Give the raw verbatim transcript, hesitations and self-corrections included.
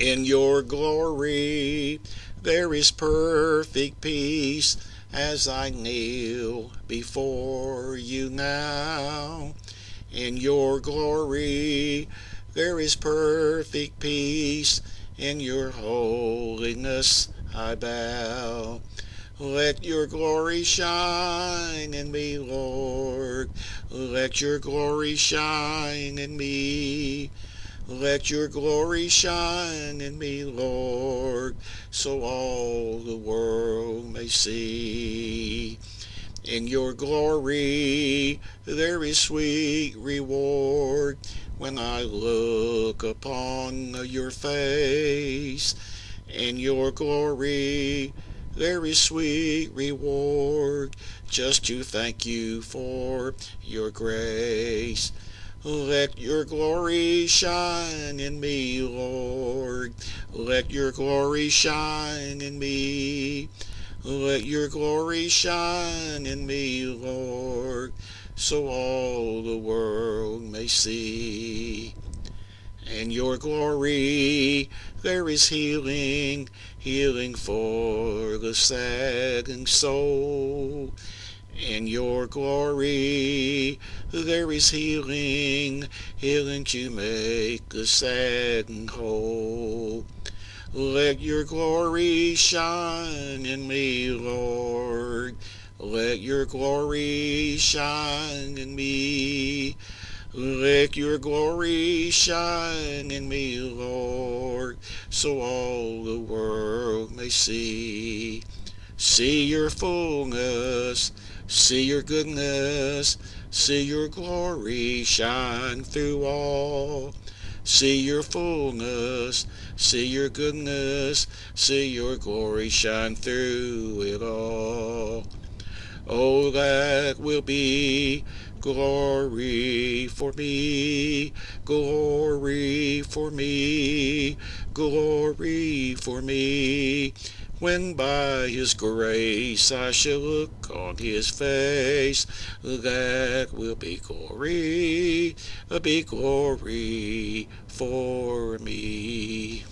In your glory there is perfect peace, as I kneel before you now. In your glory there is perfect peace, in your holiness I bow. Let your glory shine in me, Lord. Let your glory shine in me. Let your glory shine in me, Lord, so all the world may see. In your glory there is sweet reward, when I look upon your face. In your glory there is sweet reward, just to thank you for your grace. Let your glory shine in me, Lord. Let your glory shine in me. Let your glory shine in me, Lord, so all the world may see. In your glory there is healing, healing for the sagging soul. In your glory there is healing, healing to make the sagging whole. Let your glory shine in me, Lord. Let your glory shine in me. Let your glory shine in me, Lord, so all the world may see. See your fullness, see your goodness, see your glory shine through all. See your fullness, see your goodness, see your glory shine through it all. Oh, that will be glory for me, glory for me, glory for me, when by his grace I shall look on his face. That will be glory, be glory for me.